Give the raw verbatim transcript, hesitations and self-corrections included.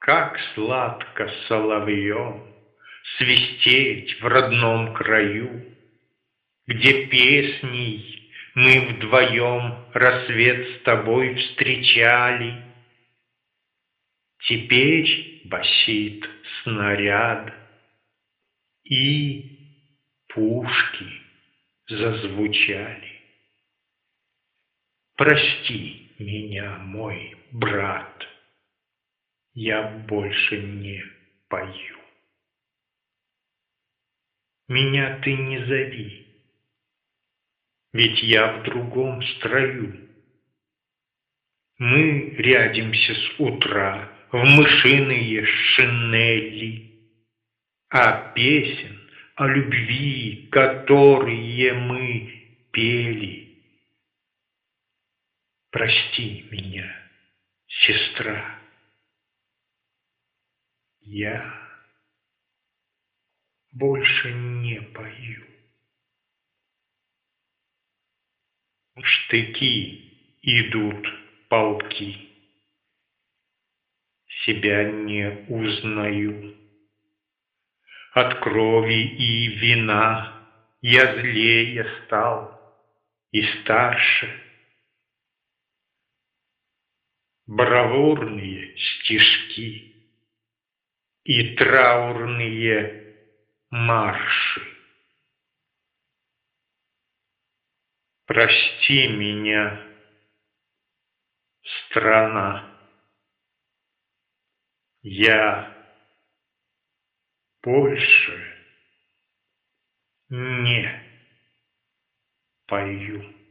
Как сладко соловьем свистеть в родном краю, где песней мы вдвоем рассвет с тобой встречали. Теперь басит снаряд, и пушки зазвучали. Прости меня, мой брат, я больше не пою. Меня ты не зови, ведь я в другом строю. Мы рядимся с утра в мышиные шинели, а песен о любви, которые мы пели. Прости меня, сестра, я больше не пою. В штыки идут полки, себя не узнаю. От крови и вина я злее стал и старше. Бравурные стишки и траурные марши. Прости меня, страна, я больше не пою.